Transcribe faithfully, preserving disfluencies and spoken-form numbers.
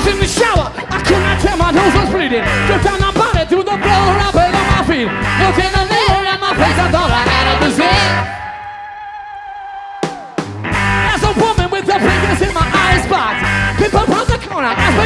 in the shower, I could not tell my nose was bleeding. Dripped down my body through the floor, I fell on my feet. Looked in the mirror at my face, I thought I had a disease. As a woman with the fingers in my icebox, people from the corner asked